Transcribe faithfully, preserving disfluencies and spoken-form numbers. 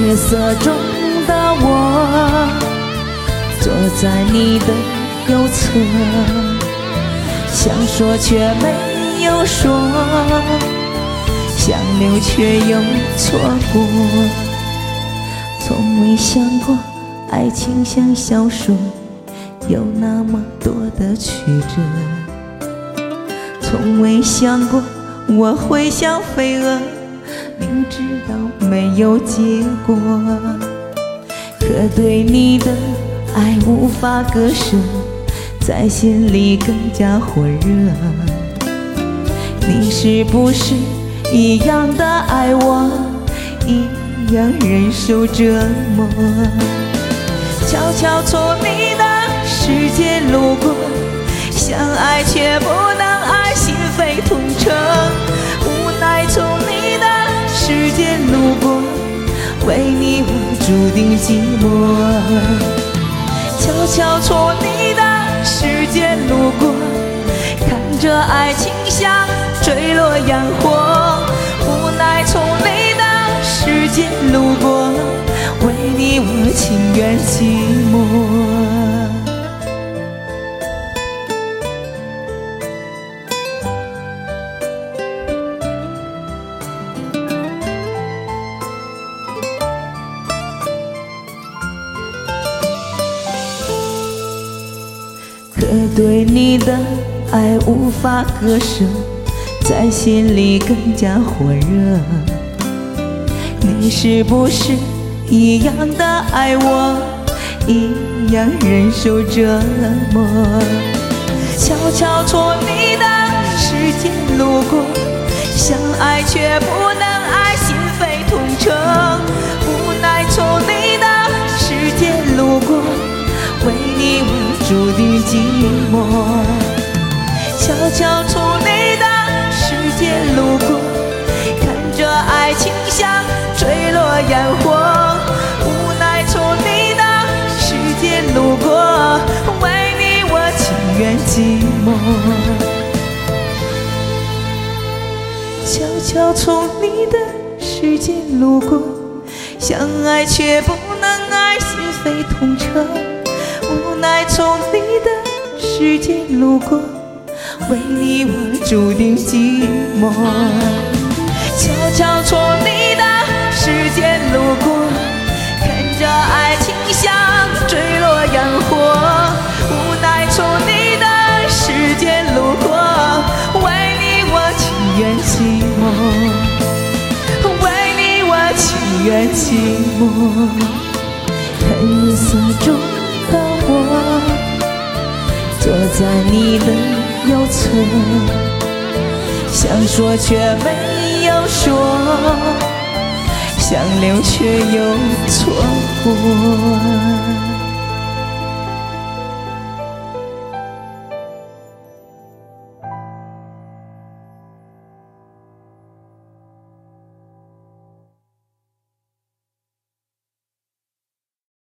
夜色中的我，坐在你的右侧，想说却没有说，想留却又错过。从未想过爱情像小说，有那么多的曲折。从未想过我会像飞蛾，明知道没有结果，可对你的爱无法割舍，在心里更加火热。你是不是一样的爱我，一样忍受折磨？悄悄从你的世界路过，想爱却不能爱，心扉痛彻。无奈从你的世界路过，为你我注定寂寞。悄悄从你的世界路过，看着爱情像坠落烟火。无奈从你的世界路过，为你我情愿寂寞。可对你的爱无法割舍，在心里更加火热。你是不是一样的爱我，一样忍受折磨？悄悄从你的世界路过，想爱却不能爱，心扉痛彻。无奈从你的世界路过，为你我注定寂寞。悄悄从你的世界路过，看着爱情像坠落烟火。无奈从你的世界路过，为你我情愿寂寞。悄悄从你的世界路过，想爱却不能爱，心扉痛彻。无奈从你的世界路过，为你我注定寂寞。悄悄从你的世界路过，看着爱情像坠落烟火。无奈从你的世界路过，为你我情愿寂寞，为你我情愿寂寞。看夜色中的我，坐在你的右侧，想说却没有说，想留却又错过。